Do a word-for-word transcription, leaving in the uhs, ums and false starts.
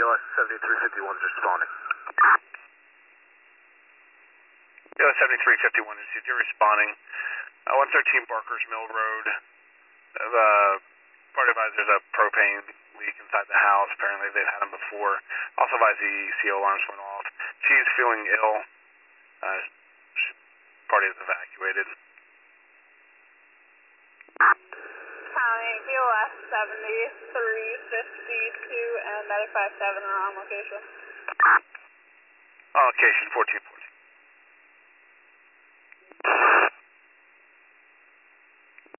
S seventy-three fifty-one is responding. B O S seventy-three fifty-one is you're responding. Uh, one thirteen Barker's Mill Road. Uh, party advisor, there's a propane leak inside the house. Apparently they've had them before. Also advised the E C O alarms went off. She's feeling ill. Uh, she, party is evacuated. County B O S seventy-three fifty-two and medic five seven are on location. On location fourteen forty.